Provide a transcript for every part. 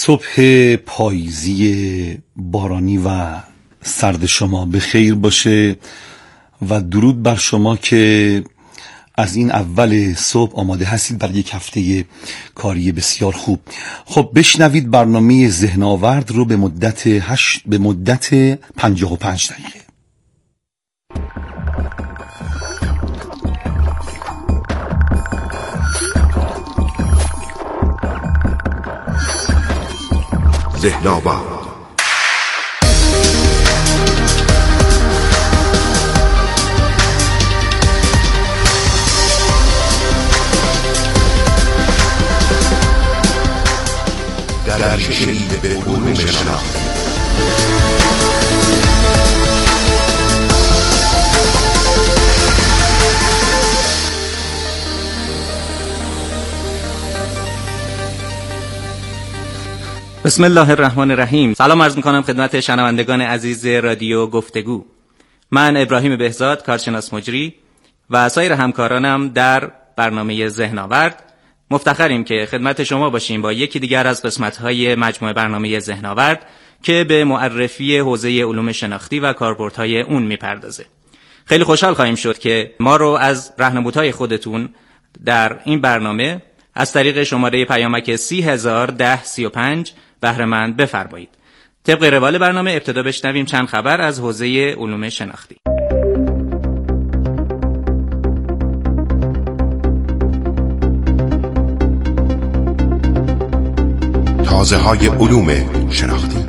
صبح پاییزی بارانی و سرد شما به خیر باشه و درود بر شما که از این اول صبح آماده هستید برای یک هفته کاری بسیار خوب. خب بشنوید برنامه ذهن‌آورد رو به مدت 55 دقیقه. ذهن‌آورد. در شنیده به علوم شناختی. بسم الله الرحمن الرحیم. سلام عرض میکنم خدمت شنوندگان عزیز رادیو گفتگو. من ابراهیم بهزاد، کارشناس مجری و سایر همکارانم در برنامه ذهن‌آورد مفتخریم که خدمت شما باشیم با یکی دیگر از قسمت‌های مجموعه برنامه ذهن‌آورد که به معرفی حوزه علوم شناختی و کاربردهای اون میپردازه. خیلی خوشحال خواهیم شد که ما رو از راهنمودهای خودتون در این برنامه از طریق شماره پیامک 301035 بهره مند بفرمایید. طبق روال برنامه ابتدا بشنویم چند خبر از حوزه علوم شناختی. تازه‌های علوم شناختی.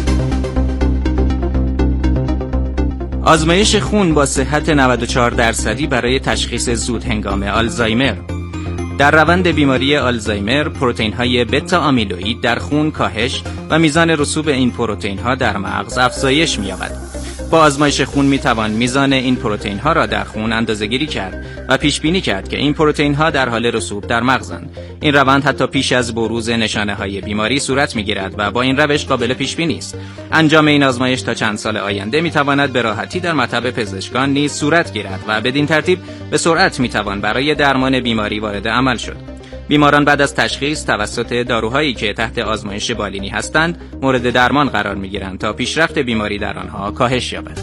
آزمایش خون با صحت 94% برای تشخیص زود هنگام آلزایمر. در روند بیماری آلزایمر پروتئین‌های بتا آمیلوئید در خون کاهش و میزان رسوب این پروتئین‌ها در مغز افزایش می‌یابد. با آزمایش خون می‌توان میزان این پروتئین‌ها را در خون اندازه‌گیری کرد و پیش بینی کرد که این پروتئین‌ها در حال رسوب در مغزند. این روند حتی پیش از بروز نشانه‌های بیماری صورت می‌گیرد و با این روش قابل پیش بینی است. انجام این آزمایش تا چند سال آینده می‌تواند به راحتی در مطب پزشکان نیز صورت گیرد و بدین ترتیب به سرعت می‌توان برای درمان بیماری وارد عمل شد. بیماران بعد از تشخیص توسط داروهایی که تحت آزمایش بالینی هستند مورد درمان قرار می‌گیرند تا پیشرفت بیماری در آنها کاهش یابد.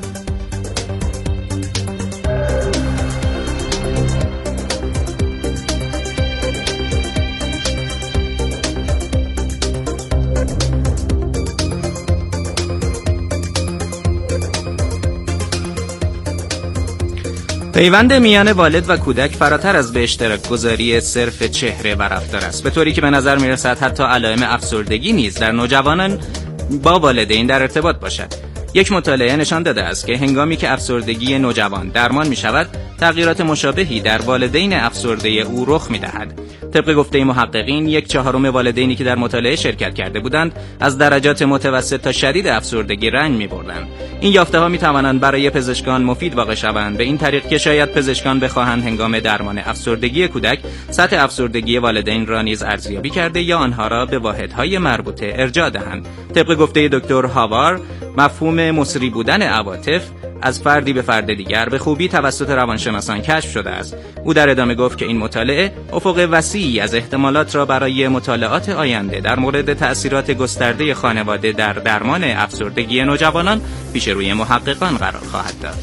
پیوند میان والد و کودک فراتر از به اشتراک گذاری صرف چهره و رفتار است، به طوری که به نظر میرسد حتی علائم افسردگی نیز در نوجوانان با والدین در ارتباط باشد. یک مطالعه نشان داده است که هنگامی که افسردگی نوجوان درمان می شود، تغییرات مشابهی در والدین افسرده او رخ می دهد. طبق گفته محققین، 1/4 والدینی که در مطالعه شرکت کرده بودند از درجات متوسط تا شدید افسردگی رنج می بردند. این یافته ها می توانند برای پزشکان مفید واقع شوند، به این طریق که شاید پزشکان بخواهند هنگام درمان افسردگی کودک سطح افسردگی والدین را نیز ارزیابی کرده یا آنها را به واحدهای مربوطه ارجاع دهند. طبق گفته دکتر هاوار، مفهوم مصری بودن عواطف از فردی به فرد دیگر به خوبی توسط روانشناسان کشف شده است. او در ادامه گفت که این مطالعه افق وسیعی از احتمالات را برای مطالعات آینده در مورد تأثیرات گسترده خانواده در درمان افسردگی نوجوانان پیش روی محققان قرار خواهد داد.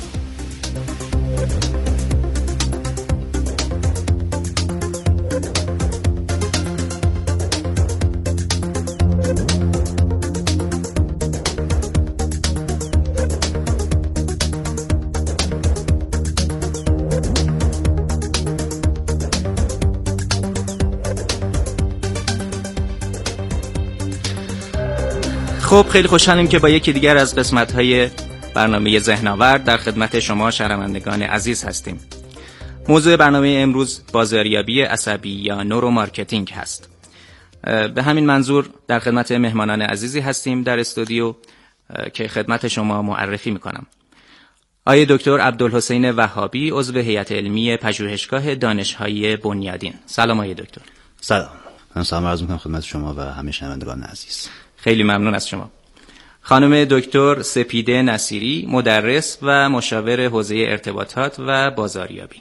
خب خیلی خوشحالیم که با یکی دیگر از قسمت‌های برنامه ذهن‌آورد در خدمت شما شنوندگان عزیز هستیم. موضوع برنامه امروز بازاریابی عصبی یا نورو مارکتینگ هست. به همین منظور در خدمت مهمانان عزیزی هستیم در استودیو که خدمت شما معرفی می‌کنم. آقای دکتر عبدالحسین وهابی، عضو هیئت علمی پژوهشگاه دانش‌های بنیادین. سلام آقای دکتر. سلام. من سلام عرض می‌کنم خدمت شما و همه شنوندگان عزیز. خیلی ممنون از شما. خانم دکتر سپیده نصیری، مدرس و مشاور حوزه ارتباطات و بازاریابی.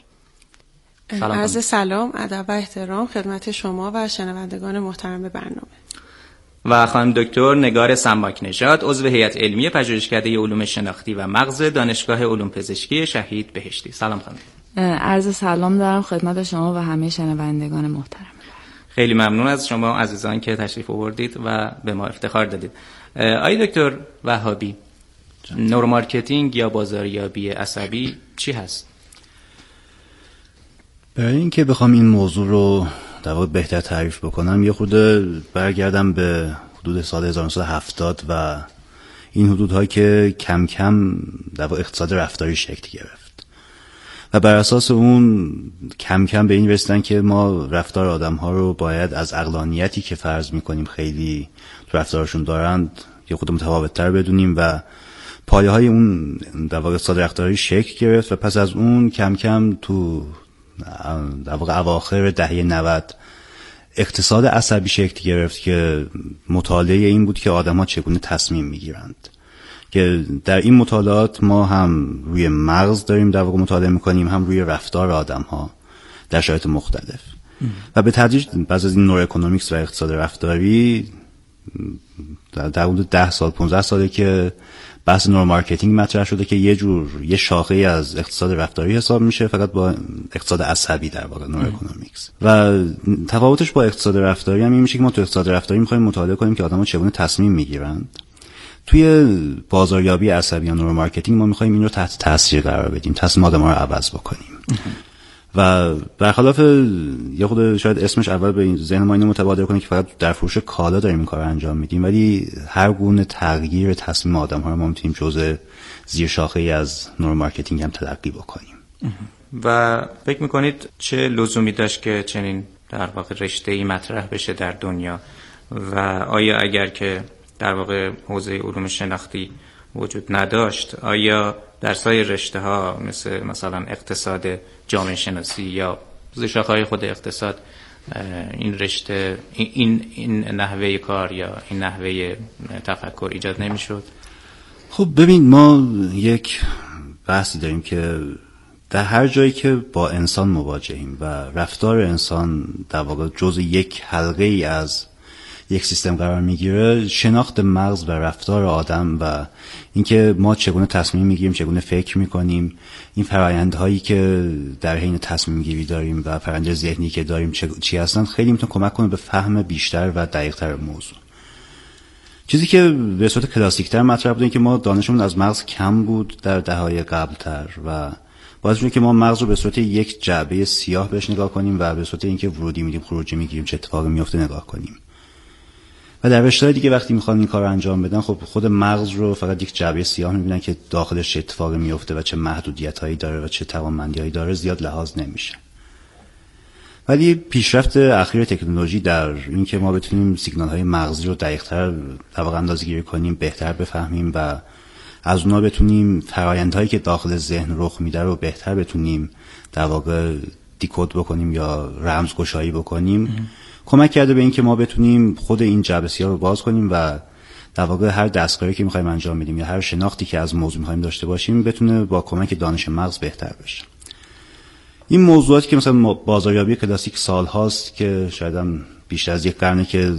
عرض سلام، ادب و احترام خدمت شما و شنوندگان محترم برنامه. و خانم دکتر نگار سماک نژاد، عضو هیئت علمی پژوهشکده علوم شناختی و مغز دانشگاه علوم پزشکی شهید بهشتی. سلام خانم. عرض سلام دارم خدمت شما و همه شنوندگان محترم. خیلی ممنون از شما عزیزان که تشریف آوردید و به ما افتخار دادید. آقای دکتر وهابی، نورومارکتینگ یا بازاریابی عصبی چی هست؟ برای اینکه بخوام این موضوع رو در واقع بهتر تعریف بکنم یه خورده برگردم به حدود سال 1970 و این حدودهایی که کم کم در واقع اقتصاد رفتاری شکل گرفت و بر اساس اون کم کم به این رسیدن که ما رفتار آدم‌ها رو باید از عقلانیتی که فرض می‌کنیم خیلی تو رفتارشون دارند یه خود متفاوت‌تر بدونیم و پایه‌های اون در واقع اقتصاد رفتاری شکل گرفت و پس از اون کم کم تو در واقع اواخر دهه 90 اقتصاد عصبی شکل گرفت که مطالعه این بود که آدم‌ها چگونه تصمیم می‌گیرند، که در این مطالعات ما هم روی مغز داریم در واقع مطالعه می‌کنیم، هم روی رفتار آدم‌ها در شرایط مختلف و به تدریج بعضی از این نوروإکونومیکس و اقتصاد رفتاری در حدود 10 سال 15 ساله که بحث نورومارکتینگ مطرح شده که یه شاخه از اقتصاد رفتاری حساب میشه، فقط با اقتصاد عصبی در واقع نوروإکونومیکس. و تفاوتش با اقتصاد رفتاری هم این میشه که ما تو اقتصاد رفتاری می‌خوایم مطالعه کنیم که آدم‌ها چگونه تصمیم میگیرند. توی بازاریابی عصبی یا نورومارکتینگ ما می‌خوایم این رو تحت تاثیر قرار بدیم، تصمیم آدم‌ها رو عوض بکنیم. و برخلاف یه خود شاید اسمش اول به ذهن ما اینو متبادر کنه که فقط در فروش کالا داریم این کار انجام میدیم، ولی هر گونه تغییر تصمیم آدم‌ها رو ما میتونیم جزء زیر شاخه‌ای از نورومارکتینگ هم تلقی بکنیم. و فکر میکنید چه لزومی داشت که چنین در واقع رشته‌ای مطرح بشه در دنیا و آیا اگر که در واقع حوزه علوم شناختی وجود نداشت آیا در سایر رشته‌ها مثلا اقتصاد جامعه شناسی یا زیرشاخه‌های خود اقتصاد این رشته این نحوه کار یا این نحوه تفکر ایجاد نمی‌شد؟ خب ببین، ما یک بحثی داریم که در هر جایی که با انسان مواجهیم و رفتار انسان در واقع جزء یک حلقه ای از یک سیستم قرار میگیره، شناخت مغز و رفتار آدم و اینکه ما چگونه تصمیم میگیریم، چگونه فکر میکنیم، این فرآیندهایی که در حین تصمیم گیری داریم و فرآیند ذهنی که داریم چی هستن، خیلی میتونه کمک کنه به فهم بیشتر و دقیق‌تر موضوع. چیزی که به صورت کلاسیک‌تر مطرح بود این که ما دانشمون از مغز کم بود در دهه‌های قبل‌تر و باعث شد که ما مغز رو به صورت یک جعبه سیاه بهش نگاه کنیم و به صورت اینکه ورودی میدیم خروجی میگیریم چه اتفاقی میفته نگاه کنیم. و در رشته‌های دیگه وقتی میخوان این کار رو انجام بدن، خب خود مغز رو فقط یک جعبه سیاه میبینن که داخلش چه اتفاقی میفته و چه محدودیت‌هایی داره و چه توانمندی‌هایی داره زیاد لحاظ نمیشه. ولی پیشرفت اخیر تکنولوژی در این که ما بتونیم سیگنال‌های مغزی رو دقیق‌تر در واقع اندازه‌گیری کنیم، بهتر بفهمیم و از اونها بتونیم فرآیندهایی که داخل ذهن رخ میده رو بهتر بتونیم در واقع دیکود بکنیم یا رمزگشایی بکنیم، کمک کرده به این که ما بتونیم خود این جعبه سیاه رو باز کنیم و در واقع هر دستکاری که می‌خوایم انجام بدیم یا هر شناختی که از موضوع می‌خوایم داشته باشیم بتونه با کمک دانش مغز بهتر بشه. این موضوعاتی که مثلا بازاریابی کلاسیک سال هاست که شاید هم بیشتر از یک قرنه که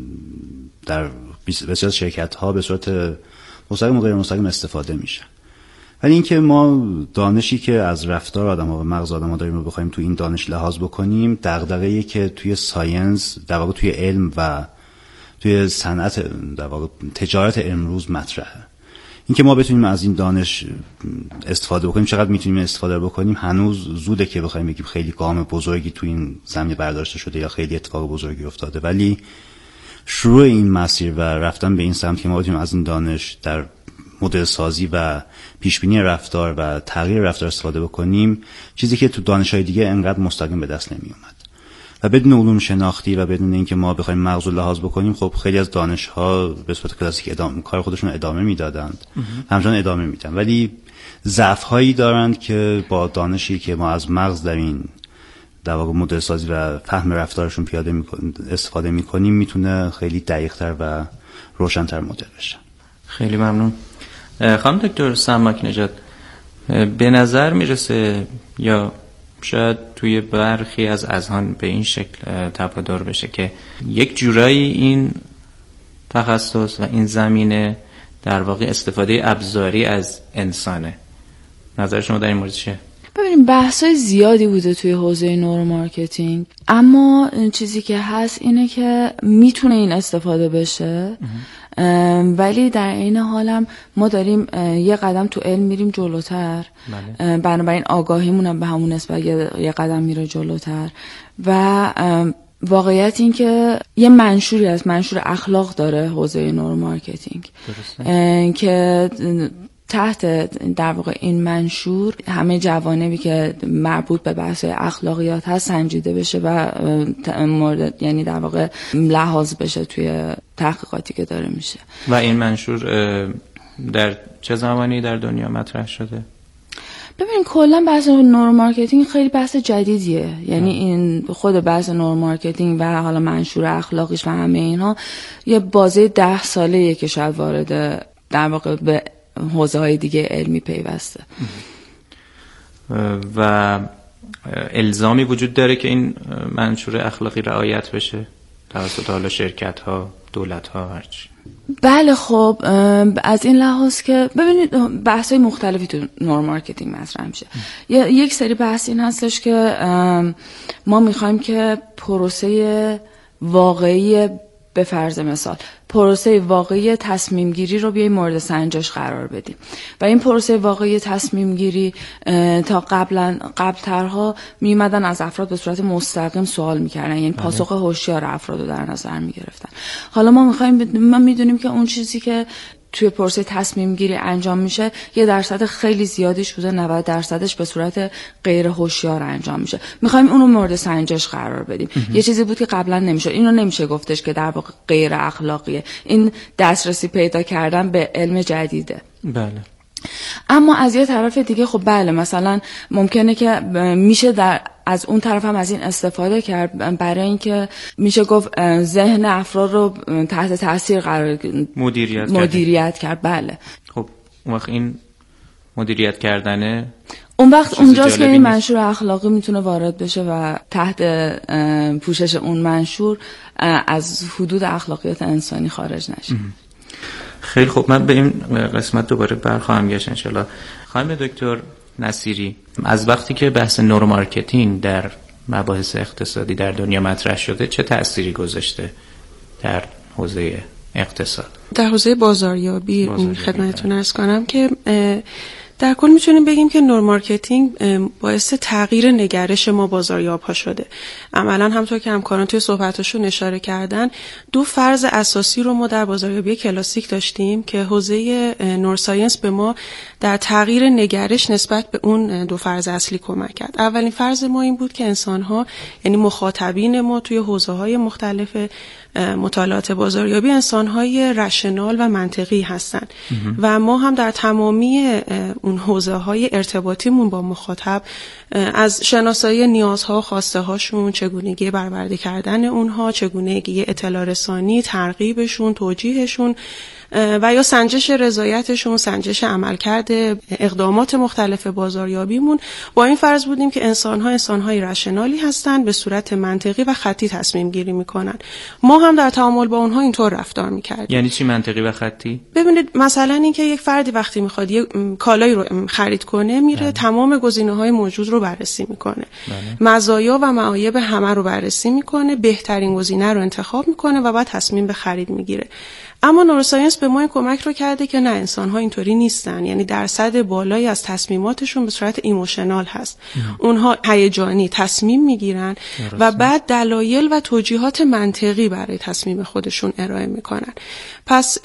در بسیار شرکت‌ها به صورت مستقیم و غیر مستقیم استفاده میشه، ولی اینکه ما دانشی که از رفتار آدم‌ها و مغز آدم‌ها داریم رو بخوایم تو این دانش لحاظ بکنیم، دغدغه‌ای که توی ساینس در واقع توی علم و توی صنعت در واقع تجارت امروز مطرحه. اینکه ما بتونیم از این دانش استفاده بکنیم، چقدر میتونیم استفاده بکنیم هنوز زوده که بخوایم بگیم خیلی گام بزرگی تو این زمینه برداشته شده یا خیلی اتفاق بزرگی افتاده، ولی شروع این مسیر و رفتن به این سمت که ما بتونیم از این دانش در مدل سازی و پیشبینی رفتار و تغییر رفتار استفاده بکنیم، چیزی که تو دانش‌های دیگه انقدر مستقیم به دست نمی اومد. و بدون علوم شناختی و بدون اینکه ما بخوایم مغز رو لحاظ بکنیم، خب خیلی از دانش‌ها به صورت کلاسیک کار خودشون رو ادامه میدادند، همچنان ادامه میدن، ولی ضعف‌هایی دارند که با دانشی که ما از مغز در این در واقع مدل سازی و فهم رفتارشون استفاده می‌کنیم میتونه خیلی دقیق‌تر و روشن‌تر مدل بشه. خیلی ممنون. خانم دکتر سماک نژاد، به نظر میرسه یا شاید توی برخی از اذهان به این شکل تبادر بشه که یک جورایی این تخصص و این زمینه در واقع استفاده ابزاری از انسانه. نظر شما در این مورد چیه؟ ببینیم بحث‌های زیادی بوده توی حوزه نورو مارکتینگ، اما چیزی که هست اینه که میتونه این استفاده بشه، ولی در این حالم ما داریم یه قدم تو علم میریم جلوتر. بله. بنابراین آگاهیمون هم به همون نسبت یه قدم میره جلوتر و واقعیت این که یه منشوری هست، منشور اخلاق داره حوزه نورو مارکتینگ که تحت در واقع این منشور همه جوانبی که مربوط به بحث اخلاقیات هست سنجیده بشه و مورد یعنی در واقع لحاظ بشه توی تحقیقاتی که داره میشه. و این منشور در چه زمانی در دنیا مطرح شده؟ ببین کلا بحث نورو مارکتینگ خیلی بحث جدیدیه، یعنی این خود بحث نورو مارکتینگ و حالا منشور اخلاقیش و همه اینها یه بازه 10 ساله‌ایه که شاید وارد در واقع به حوزه‌های دیگه علمی پیوسته. و الزامی وجود داره که این منشور اخلاقی رعایت بشه توسط حالا شرکت‌ها، دولت‌ها، هرچی؟ بله خب از این لحاظ که ببینید بحث‌های مختلفی تو نورو مارکتینگ مطرح میشه. یک سری بحث این هستش که ما می‌خوایم که پروسه واقعی به فرض مثال پروسه واقعی تصمیم گیری رو بیایم مورد سنجش قرار بدیم و این پروسه واقعی تصمیم گیری تا قبل‌ترها میمدن از افراد به صورت مستقیم سوال میکردن، یعنی پاسخ هوشیار افراد رو در نظر میگرفتن. حالا ما میدونیم که اون چیزی که توی پروسه تصمیم گیری انجام میشه یه درصد خیلی زیادیش بوده، 90% به صورت غیر هوشیار انجام میشه. میخوایم اون رو مورد سنجش قرار بدیم. یه چیزی بود که قبلا نمیشه، اینو نمیشه گفتش که در واقع غیر اخلاقیه. این دسترسی پیدا کردن به علم جدیده. بله. اما از یه طرف دیگه خب بله مثلا ممکنه که میشه از اون طرف هم از این استفاده کرد برای اینکه میشه گفت ذهن افراد رو تحت تاثیر قرار مدیریت کرد. بله. خب اون وقت این مدیریت کردنه اون وقت اونجاست که این منشور اخلاقی میتونه وارد بشه و تحت پوشش اون منشور از حدود اخلاقیات انسانی خارج نشه. خیلی خوب، من به این قسمت دوباره برخواهم گشت انشالله. خانم دکتر نصیری، از وقتی که بحث نورو مارکتینگ در مباحث اقتصادی در دنیا مطرح شده چه تأثیری گذاشته در حوزه اقتصاد؟ در حوزه بازاریابی خدمتتون عرض کنم که در کل میتونیم بگیم که نورو مارکتینگ باعث تغییر نگرش ما بازاریاب‌ها شده. عملاً همونطور که همکاران توی صحبتاشون اشاره کردن، 2 فرض اساسی رو ما در بازاریابی کلاسیک داشتیم که حوزه نورساینس به ما در تغییر نگرش نسبت به اون 2 فرض اصلی کمک کرد. اولین فرض ما این بود که انسان‌ها یعنی مخاطبین ما توی حوزه‌های مختلف مطالعات بازاریابی انسان‌های رشنال و منطقی هستند و ما هم در تمامی اون حوزه‌های ارتباطیمون با مخاطب از شناسایی نیازها و خواسته هاشون، چگونگی برآورده کردن اونها، چگونگی اطلاع رسانی، ترغیبشون، توجیهشون و یا سنجش رضایتشون، سنجش عملکرد اقدامات مختلف بازاریابیمون با این فرض بودیم که انسان‌های رشنالی هستند، به صورت منطقی و خطی تصمیم گیری میکنن. ما هم در تعامل با اونها اینطور رفتار میکردیم. یعنی چی منطقی و خطی؟ ببینید مثلا اینکه یک فردی وقتی میخواد یک کالایی رو خرید کنه میره تمام گزینه‌های موجود رو بررسی میکنه. مزایا و معایب همه رو بررسی میکنه، بهترین گزینه رو انتخاب میکنه و بعد تصمیم به خرید میگیره. اما نوروساینس به ما این کمک رو کرده که نه، انسان‌ها اینطوری نیستن، یعنی درصد بالایی از تصمیماتشون به صورت ایموشنال هست. اونها هیجانی تصمیم میگیرن و بعد دلایل و توجیهات منطقی برای تصمیم خودشون ارائه میکنن. پس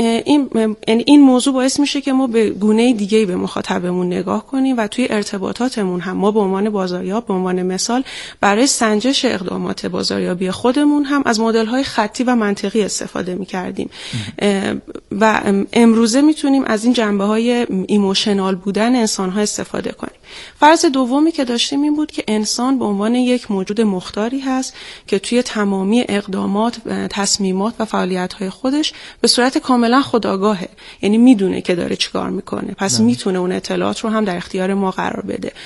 این موضوع باعث میشه که ما به گونه دیگه‌ای به مخاطبمون نگاه کنیم و توی ارتباطاتمون هم ما به عنوان بازاریاب، به عنوان مثال برای سنجش اقدامات بازاریابی خودمون هم از مدل‌های خطی و منطقی استفاده می‌کردیم و امروزه میتونیم از این جنبه‌های ایموشنال بودن انسان‌ها استفاده کنیم. فرض دومی که داشتیم این بود که انسان به عنوان یک موجود مختاری هست که توی تمامی اقدامات، تصمیمات و فعالیت‌های خودش به صورت کاملا خودآگاهه، یعنی میدونه که داره چیکار میکنه، پس میتونه اون اطلاعات رو هم در اختیار ما قرار بده.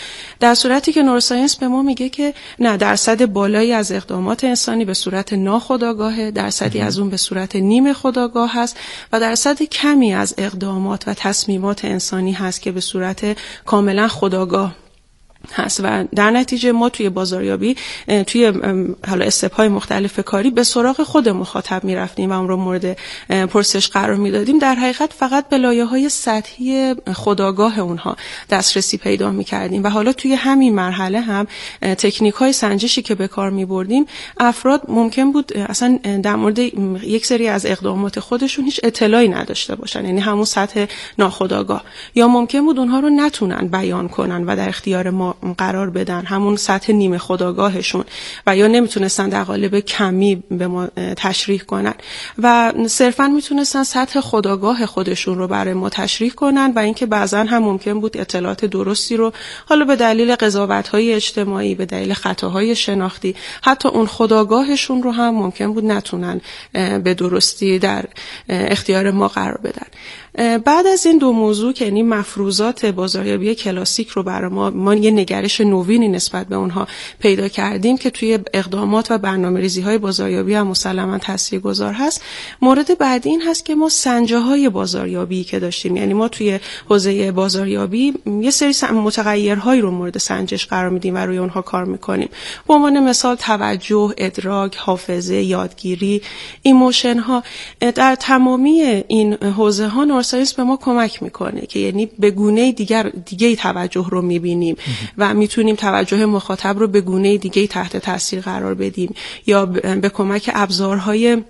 در صورتی که نوروساینس به ما میگه که نه، درصد بالایی از اقدامات انسانی به صورت ناخودآگاه، درصدی از اون به صورت نیمه خودآگاه هست و درصد کمی از اقدامات و تصمیمات انسانی هست که به صورت کاملا خودآگاه هست و در نتیجه ما توی بازاریابی توی حالا استپ‌های مختلف کاری به سراغ خود مخاطب میرفتیم و اون رو مورد پرسش قرار میدادیم. در حقیقت فقط به لایه‌های سطحی خودآگاه اونها دسترسی پیدا میکردیم و حالا توی همین مرحله هم تکنیک‌های سنجشی که به کار میبردیم، افراد ممکن بود اصلا در مورد یک سری از اقدامات خودشون هیچ اطلاعی نداشته باشن، یعنی همون سطح ناخودآگاه، یا ممکن بود اونها رو نتونن بیان کنن و در اختیار ما قرار بدن، همون سطح نیمه خودآگاهشون، و یا نمیتونستن در قالب کمی به ما تشریح کنن و صرفا میتونستن سطح خودآگاه خودشون رو برای ما تشریح کنن و اینکه بعضا هم ممکن بود اطلاعات درستی رو حالا به دلیل قضاوت‌های اجتماعی، به دلیل خطاهای شناختی، حتی اون خودآگاهشون رو هم ممکن بود نتونن به درستی در اختیار ما قرار بدن. بعد از این دو موضوع که یعنی مفروضات بازاریابی کلاسیک رو برای ما یه نگرش نوینی نسبت به اونها پیدا کردیم که توی اقدامات و برنامه‌ریزی‌های بازاریابی هم مسلماً تاثیرگذار هست. مورد بعدی این هست که ما سنجه‌های بازاریابی که داشتیم، یعنی ما توی حوزه بازاریابی یه سری متغیرهایی رو مورد سنجش قرار میدیم و روی اونها کار میکنیم. به عنوان مثال توجه، ادراک، حافظه، یادگیری، ایموشن ها. در تمامی این حوزه ها نوروساینس به ما کمک میکنه که یعنی به گونه دیگه توجه رو میبینیم و میتونیم توجه مخاطب رو به گونه دیگه تحت تاثیر قرار بدیم یا به کمک ابزارهای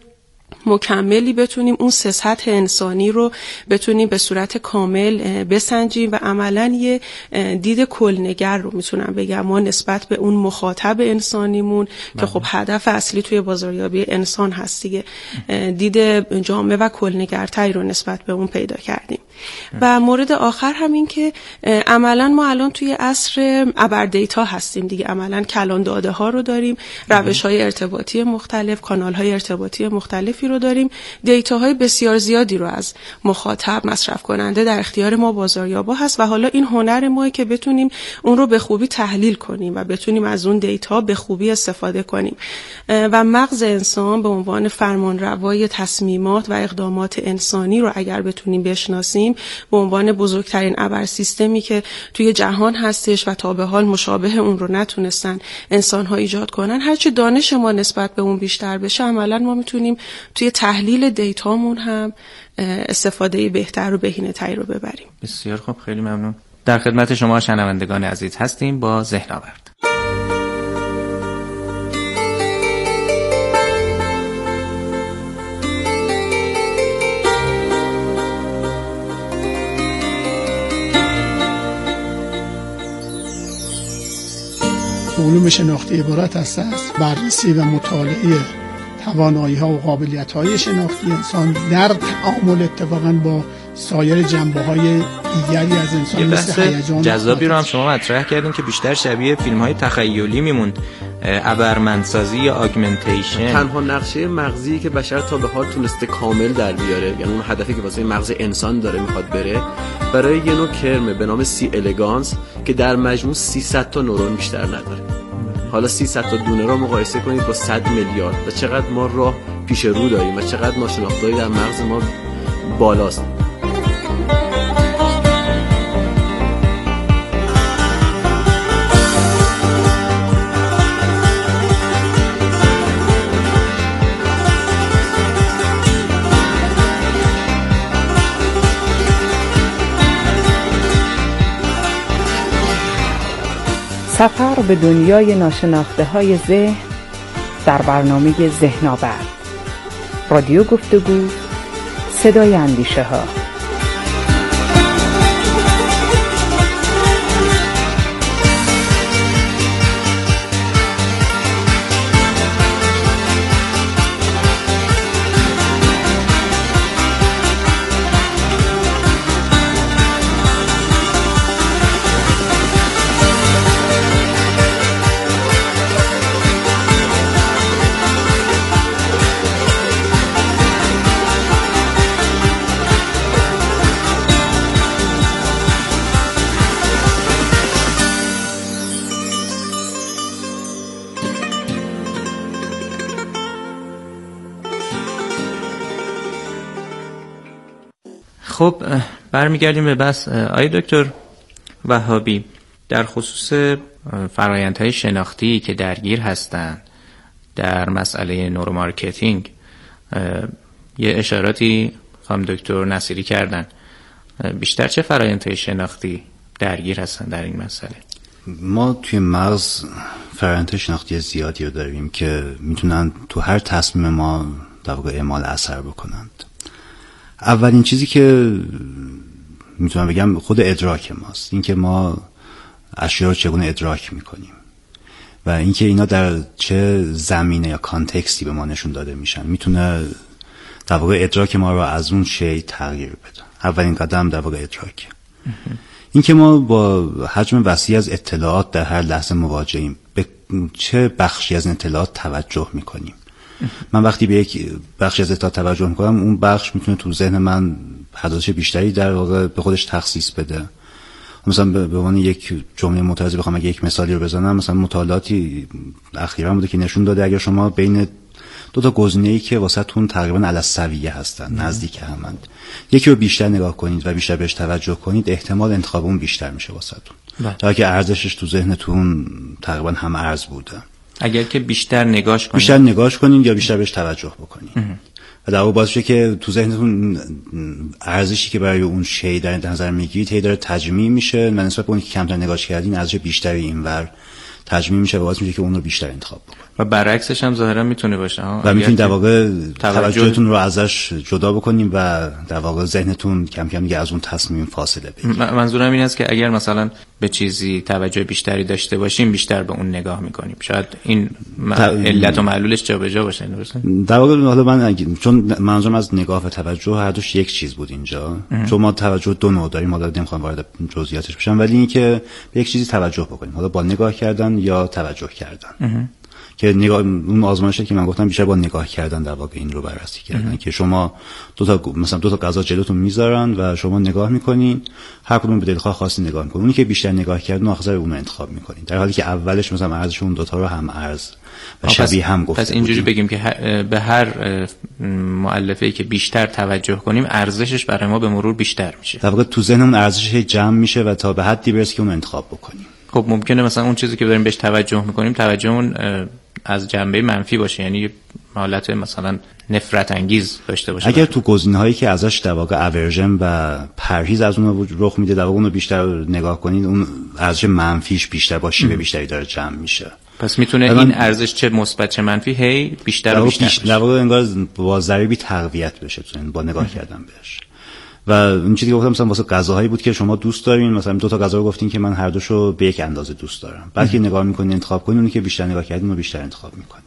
مکملی بتونیم اون سه سطح انسانی رو بتونیم به صورت کامل بسنجیم و عملاً یه دید کلنگر رو میتونم بگم ما نسبت به اون مخاطب انسانیمون که خب هدف اصلی توی بازاریابی انسان هست دیگه، دید جامع و کلنگرتری رو نسبت به اون پیدا کردیم. و مورد آخر همین که عملاً ما الان توی عصر ابر دیتا هستیم دیگه، عملاً کلان داده ها رو داریم، روش‌های ارتباطی مختلف، کانال‌های ارتباطی مختلفی رو داریم، دیتاهای بسیار زیادی رو از مخاطب، مصرف کننده در اختیار ما بازاریابا هست و حالا این هنر ماه که بتونیم اون رو به خوبی تحلیل کنیم و بتونیم از اون دیتا به خوبی استفاده کنیم و مغز انسان به عنوان فرمانروای تصمیمات و اقدامات انسانی رو اگر بتونیم بشناسیم به عنوان بزرگترین ابر سیستمی که توی جهان هستش و تا به حال مشابه اون رو نتونستن انسان‌ها ایجاد کنن، هرچی دانش ما نسبت به اون بیشتر بشه عملاً ما میتونیم توی تحلیل دیتامون هم استفاده بهتر و بهینه‌تری رو ببریم. بسیار خوب، خیلی ممنون. در خدمت شما شنوندگان عزیز هستیم با ذهن آورد. علوم شناختی عبارت است از بررسی و مطالعه توانایی‌ها و قابلیت‌های شناختی انسان در تعامل اتفاقاً با سایر جنبه‌های دیگری از انسان، مثل هیجان. جذابی رو هم شما مطرح کردین که بیشتر شبیه فیلم‌های تخیلی میموند، ابرمنسازی یا آگمنتیشن. تنها نقشه مغزی که بشر تا به حال تونسته کامل در بیاره، یعنی اون هدفی که واسه مغز انسان داره میخواد بره، برای یه نوع کرمه به نام سی الگانس که در مجموع 300 تا نورون بیشتر نداره. حالا 300 تا دونه رو مقایسه کنید با 100 میلیارد و چقدر ما راه پیش رو داریم و چقدر ناشناخته‌ای در مغز ما بالاست. سفر به دنیای ناشناخته های ذهن در برنامه ذهن‌آورد، رادیو گفتگو، صدای اندیشه ها. خب برمیگردیم به بحث. آقای دکتر وهابی، در خصوص فرآیندهای شناختی که درگیر هستند در مسئله نورومارکتینگ یه اشاراتی خانم دکتر نصیری کردن. بیشتر چه فرآیندهای شناختی درگیر هستن در این مسئله؟ ما توی مغز فرآیندهای شناختی زیادی رو داریم که میتونن تو هر تصمیم ما در واقع اعمال اثر بکنند. اولین چیزی که میتونم بگم خود ادراک ماست، اینکه ما اشیا رو چگونه ادراک میکنیم و اینکه اینا در چه زمینه یا کانتکستی به ما نشون داده میشن میتونه در واقع ادراک ما رو از اون شی تغییر بده. اولین قدم در واقع ادراک. اینکه ما با حجم وسیع از اطلاعات در هر لحظه مواجهیم، به چه بخشی از اطلاعات توجه میکنیم. من وقتی به یک بخشی از اطلاعات توجه میکنم، اون بخش میتونه تو ذهن من پردازش بیشتری در واقع به خودش تخصیص بده. مثلا به عنوان یک جمله متعارضی بخوام اگه یک مثالی رو بزنم، مثلا مطالعاتی اخیراً بوده که نشون داده اگر شما بین دو تا گزینه‌ای که واسهتون تقریباً علی السویه هستن، نزدیک همند، یکی رو بیشتر نگاه کنید و بیشتر بهش توجه کنید، احتمال انتخاب اون بیشتر میشه واسهتون. در حالی که ارزشش تو ذهنتون تقریباً هم ارز بوده. اگر که بیشتر نگاش کنید یا بیشتر بهش توجه بکنید. و در واقع باعث میشه که تو ذهنتون ارزشی که برای اون شی در نظر میگیرید هی داره تجمیع میشه و نسبت به اونی که کمتر نگاش کردین ارزش بیشتری اینور تجمیع میشه و باعث میشه که اون رو بیشتر انتخاب بکنید. و برعکسش هم ظاهرا میتونه باشه و میتونید در واقع توجهتون رو ازش جدا بکنید و در واقع ذهنتون کم کم دیگه از اون تصمیم فاصله بگیرید. منظورم این است که اگر مثلا به چیزی توجه بیشتری داشته باشیم بیشتر به اون نگاه میکنیم. شاید این علت و معلولش جابجا باشه. در واقع حالا من چون منظورم از نگاه و توجه هر دوش یک چیز بود اینجا، چون ما توجه دو نوع داریم، حالا نمیخوام وارد جزئیاتش بشم، ولی اینکه به یک چیزی توجه بکنیم، حالا با نگاه کردن یا توجه کردن. که نگاه اون آزمایشی که من گفتم بیشتر با نگاه کردن در واقع این رو بررسی کردن که شما دو تا غذا جلوتون میذارن و شما نگاه میکنین، هر کدوم به دلخواه خاصی نگاه میکنین. اونی که بیشتر نگاه کردن آخر اون رو انتخاب میکنین، در حالی که اولش مثلا ارزش اون دو تا رو هم ارز و شبیه هم گفته. پس اینجوری بگیم که به هر مؤلفه‌ای که بیشتر توجه کنیم ارزشش برای ما به مرور بیشتر میشه. در واقع تو ذهنمون ارزشش جمع میشه و تا به حدی برسه که اون رو انتخاب بکنیم. خب ممکنه مثلا اون چیزی که داریم بهش توجه میکنیم توجهمون از جنبه منفی باشه، یعنی حالت مثلا نفرت انگیز داشته باشه. اگر تو گزینه‌هایی که ازش در واقع اورژن و پرهیز از اون رخ میده در واقع اون رو بیشتر نگاه کنید، اون ارزش منفیش بیشتر باشه به بیشتری داره جمع میشه. پس میتونه این ارزش چه مثبت چه منفی هی بیشتر و بیشتر بشه. در واقع انگار با ضریبی تقویت بشه با نگاه کردن بهش. و این چیزی که گفتم مثلا واسه غذاهایی بود که شما دوست دارین، مثلا دو تا غذا رو گفتین که من هر دوشو به یک اندازه دوست دارم، بعد که نگاه میکنین انتخاب کنین، اونی که بیشتر نگاه کردین رو بیشتر انتخاب میکنید.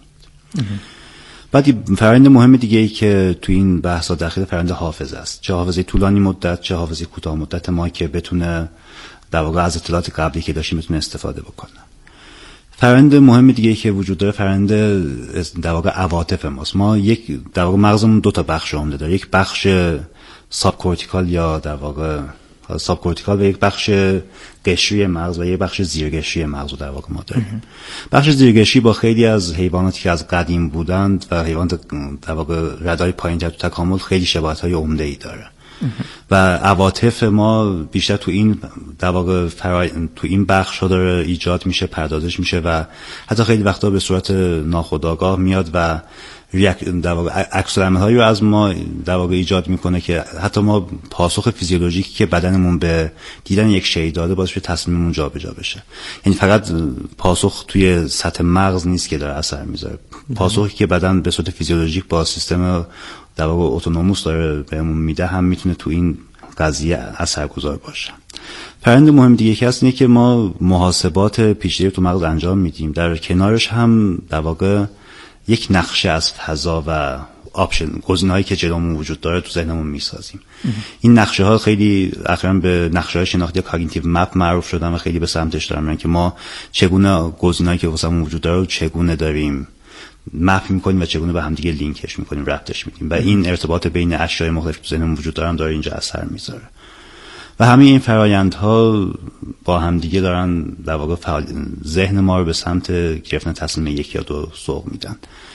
بعد فرآیند مهم دیگه ای که تو این بحثا داخل فرآیند حافظه است، چه حافظه طولانی مدت چه حافظه کوتاه مدت ما که بتونه در واقع از اطلاعات قبلی که داشتیم بتونه استفاده بکنه. فرآیند مهم دیگه ای که وجود داره فرآیند در واقع عواطف ماست. ما یک در واقع مغزمون دو تا بخش عمده داره، یک بخش ساب کورتیکال یا در واقع ساب کورتیکال و یک بخش قشری مغز و یک بخش زیرقشری مغز رو در واقع ما داریم. بخش زیرقشری با خیلی از حیواناتی که از قدیم بودند و حیوانات در واقع ردای پایین‌تر تو تکامل خیلی شباهت‌های عمده‌ای داره. و عواطف ما بیشتر تو این در واقع تو این بخش ها داره ایجاد میشه، پردازش میشه و حتی خیلی وقتا به صورت ناخودآگاه میاد و در واقع عکس العمل‌هایی رو از ما در واقع ایجاد میکنه که حتی ما پاسخ فیزیولوژیکی که بدنمون به دیدن یک شی داده باعث بشه تصمیممون جابجا بشه. یعنی فقط پاسخ توی سطح مغز نیست که داره اثر میذاره، پاسخی که بدن به صورت فیزیولوژیک با سیستم در واقع اتونوموس داره بهمون میده هم میتونه تو این قضیه اثرگذار باشه. فرآیند مهم دیگه که هست اینه که ما محاسبات پیچیده تو مغز انجام میدیم، در کنارش هم در واقع یک نقشه از فضا و آپشن گزینه‌هایی که جلومون وجود داره تو ذهنمون میسازیم. این نقشه ها خیلی اخیراً به نقشه‌های شناختی کاگنیتیو مپ معروف شدن و خیلی به سمتش دارن میرن که ما چگونه گزینه‌هایی که واسمون وجود داره رو چگونه داریم مپ می‌کنیم و چگونه به هم دیگه لینکش می‌کنیم، ربطش میدیم و این ارتباط بین اشیاء مختلف تو ذهنمون وجود دارن داره اینجا اثر میذاره. و همه این فرآیندها با هم دیگه دارن در واقع ذهن ما رو به سمت گرفتن تصمیم یک یا دو سوق میدن.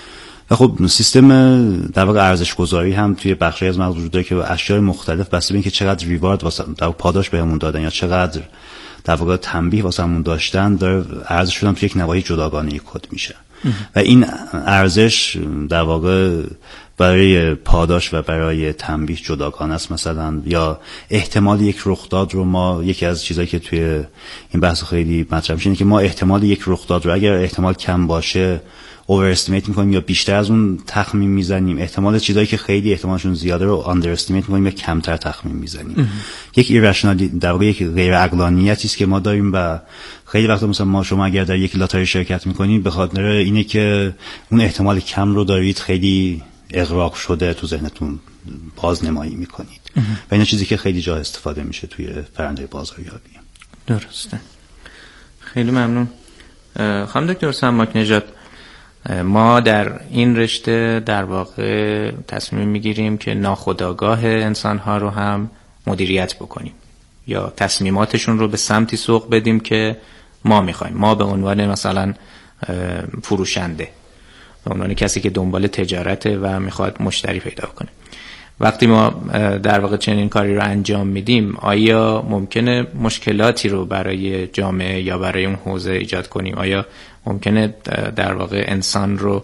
خب سیستم در واقع ارزش گذاری هم توی بخشی از مغز وجود داره که اشیاء مختلف بسته به اینکه چقدر ریوارد واسه در پاداش بهمون دادن یا چقدر در واقع تنبیه واسمون داشتن، داره ارزششون هم توی یک نواحی جداگانه کد میشه و این ارزش در واقع برای پاداش و برای تنبیه جداگانه است مثلا، یا احتمال یک رخداد رو ما، یکی از چیزایی که توی این بحث خیلی مطرح میشه اینه که ما احتمال یک رخداد رو اگر احتمال کم باشه اوور استیمیت میکنیم یا بیشتر از اون تخمین میزنیم، احتمال چیزایی که خیلی احتمالشون زیاده رو آندر استیمیت میکنیم یا کمتر تخمین میزنیم. یک ایرشنالی در واقع یک غیر عقلانیتی است که ما داریم و خیلی وقتا مثلا شما اگر در یک لاتاری شرکت میکنید به خاطر اینه که اون احتمال کم رو دارید خیلی اغراق شده تو ذهنتون بازنمایی میکنید و اینا چیزی که خیلی جا استفاده میشه توی فرآیند بازاریابی. درسته. خیلی ممنون. خانم دکتر سماک نژاد، ما در این رشته در واقع تصمیم میگیریم که ناخودآگاه انسان‌ها رو هم مدیریت بکنیم یا تصمیماتشون رو به سمتی سوق بدیم که ما میخوایم. ما به عنوان مثلا فروشنده، به عنوان کسی که دنبال تجارته و میخواد مشتری پیدا کنه، وقتی ما در واقع چنین کاری رو انجام میدیم، آیا ممکنه مشکلاتی رو برای جامعه یا برای اون حوزه ایجاد کنیم؟ آیا ممکنه در واقع انسان رو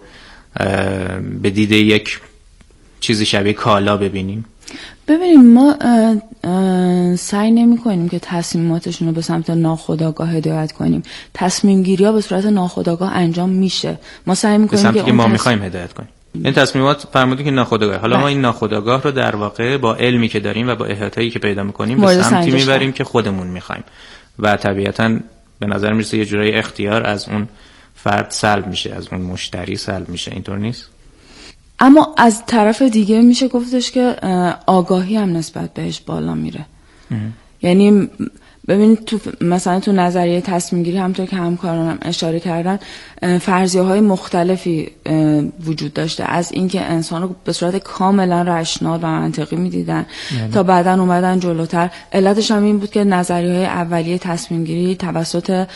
به دید یک چیزی شبیه کالا ببینیم؟ ببینیم، ما سعی نمی کنیم که تصمیماتشون رو به سمت ناخودآگاه هدایت کنیم. تصمیم گیری ها به صورت ناخودآگاه انجام میشه. ما سعی می کنیم به سمتی که ما میخوایم هدایت کنیم. این تصمیمات فرمودی که ناخودآگاه. حالا ما این ناخودآگاه رو در واقع با علمی که داریم و با احاطه‌ای که پیدا می‌کنیم به سمتی میبریم که خودمون می‌خوایم و طبیعتاً به نظر میرسه یه جورایی اختیار از اون فرد سلب میشه، از اون مشتری سلب میشه. اینطور نیست؟ اما از طرف دیگه میشه گفتش که آگاهی هم نسبت بهش بالا میره. یعنی ببینید تو مثلا تو نظریه تصمیم گیری همونطور که همکارانم اشاره کردن فرضیه های مختلفی وجود داشته، از اینکه انسان رو به صورت کاملا رشنال و منطقی میدیدن تا بعداً اومدن جلوتر. علتش هم این بود که نظریه های اولیه تصمیم گیری توسط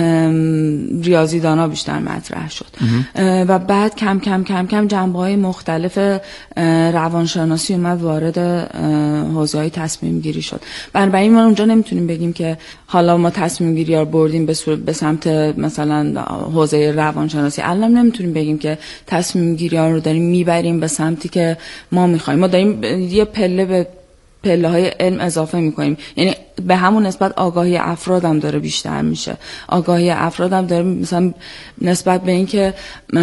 ریاضیدانا بیشتر مطرح شد و بعد کم کم کم کم جنبه های مختلف روانشناسی اومد وارد حوزه های تصمیم گیری شد. بنابراین ما اونجا نمیتونیم بگیم که حالا ما تصمیم گیری رو بردیم به سمت مثلا حوزه روانشناسی، الان نمیتونیم بگیم که تصمیم گیری ها رو داریم میبریم به سمتی که ما میخوایم. ما داریم یه پله به پله های علم اضافه میکنیم، یعنی به همون نسبت آگاهی افراد هم داره بیشتر میشه. آگاهی افراد هم داره مثلا نسبت به این که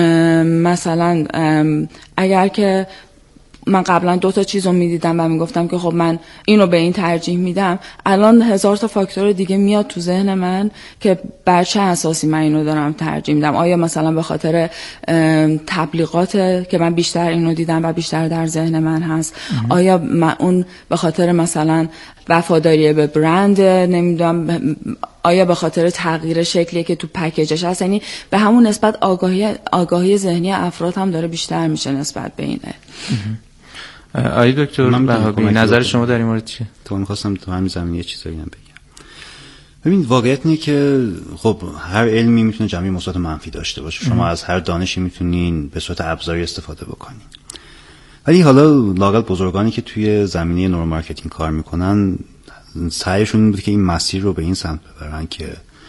مثلا اگر که من قبلا 2 تا چیز رو میدیدم و میگفتم که خب من اینو به این ترجیح میدم، الان 1000 تا فاکتور دیگه میاد تو ذهن من که بر چه اساسی من اینو دارم ترجیح میدم. آیا مثلا به خاطر تبلیغات که من بیشتر اینو دیدم و بیشتر در ذهن من هست؟ آیا من اون به خاطر مثلا وفاداری به برند، نمیدونم، آیا به خاطر تغییر شکلی که تو پکیجش هست؟ یعنی به همون نسبت آگاهی ذهنی افراد هم داره بیشتر میشه نسبت به اینه. آقای دکتر بهابی، نظر شما در این مورد چیه؟ تو می‌خواستم تو همین زمینه یه چیزایی هم بگم. ببین، واقعیت اینه که خب هر علمی میتونه جنبه مثبت و منفی داشته باشه. شما از هر دانشی میتونین به صورت ابزاری استفاده بکنین. ولی حالا لااقل بزرگانی که توی زمینه نورو مارکتینگ کار میکنن سعیشون این بود که این مسیر رو به این سمت ببرن که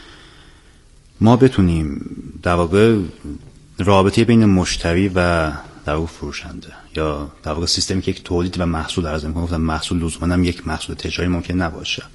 ما بتونیم در واقع رابطه بین مشتری و در واقع فروشنده یا در واقع سیستمی که یک تولید و محصول عرضه می‌کنه، گفتم محصول لزوما هم یک محصول تجاری ممکن نباشه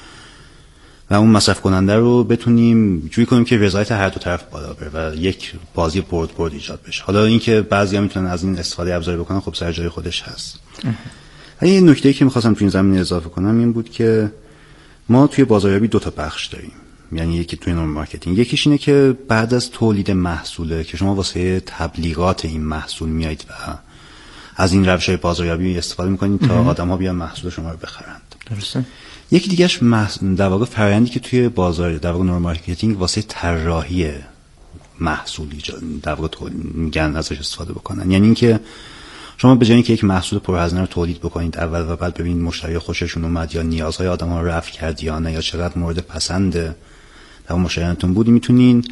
و اون مصرف کننده رو بتونیم جوری کنیم که رضایت هر دو طرف بالا بره و یک بازی برد ایجاد بشه. حالا اینکه بعضیا میتونن از این استفاده ابزاری بکنن خب سر جای خودش هست. یه نکته‌ای که می‌خواستم تو این زمینه اضافه کنم این بود که ما توی بازاریابی 2 تا بخش داریم. یعنی یکی توی نورو مارکتینگ، یکیش اینه که بعد از تولید محصوله که شما واسه تبلیغات این محصول میایید و از این روش‌های بازاریابی استفاده می‌کنید تا آدم‌ها بیان محصول شما رو بخرند. درسته. یکی دیگه‌اش در واقع فرآیندی که توی بازار در واقع نورو مارکتینگ واسه طراحی محصولی در واقع میگن ازش استفاده بکنن. یعنی اینکه شما به جای اینکه یک محصول پرهزینه رو تولید بکنید اول و بعد ببینید مشتری خوششون اومد یا نیازهای آدم‌ها رو رفع کرد یا نه یا چقدر مورد پسند در مشتریانتون بود، میتونین